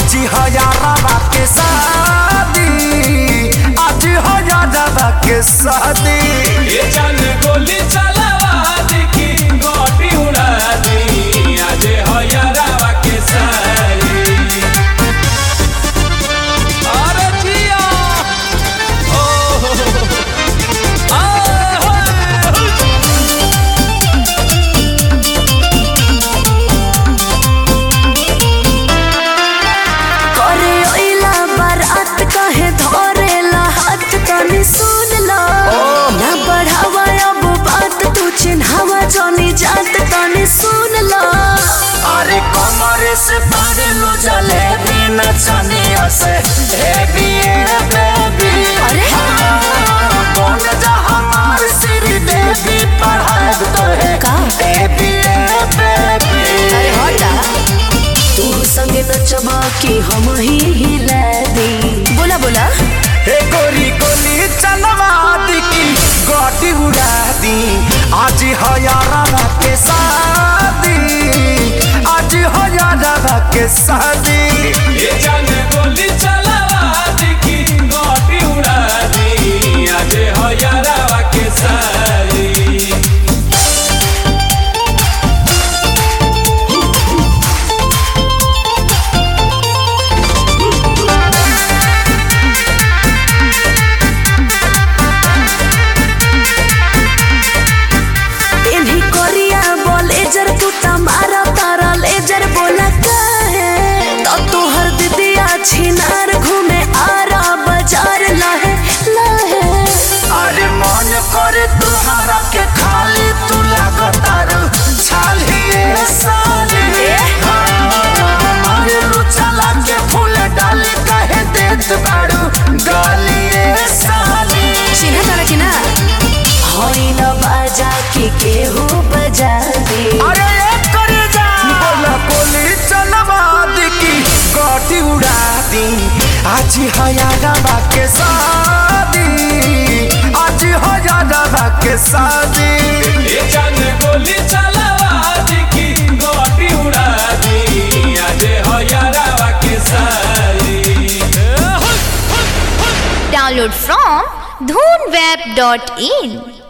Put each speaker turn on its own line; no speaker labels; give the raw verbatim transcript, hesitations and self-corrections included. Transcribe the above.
आज है यारवा के शादी, आज है यारवा के शादी।
ये जान गोली चलावा देखी गोटी उड़ा दी, आज है यारवा के शादी। अरे जिया ओ आ
सुन लो ना बढ़ावा अब बात तू चिन्हावा जानी जात तनी सुन लो।
अरे कमरे से पारे लो जलेबी नचनिया से बेबी बेबी।
अरे
कौन जा हमार श्री देवी पढ़ाए तो है
का
बेबी बेबी।
अरे हटा तू संगे नचबा कि हम ही हिला दी। बोला बोला
हे गोरी गोली चलवा दी की गोटी उड़ा दी, आज है यारवा के शादी, आज है यारवा के शादी।
ये जान गोली चलावा देखी गोटी उड़ा दी, आज है यारवा के शादी।
छिनार घूमे आरा बाजार लाहे लाहे।
अरे मन करे तुम्हारा के खाली तू लगातार छालिए साले। हमारे लुचला के फूल डाले कहे देत बाड़ू गालिए साले।
चिन्हा तारा कि ना होई न बाजा के केहू बजा दे।
अरे एक करे जा बोला गोली चलवा दी की गोटी उड़ा दी, आज है यारवा के शादी, आज है यारवा के शादी।
ये जान गोली चलावा देखी गोटी उड़ा दी, आज है यारवा के शादी।
Download from dhoonweb dot in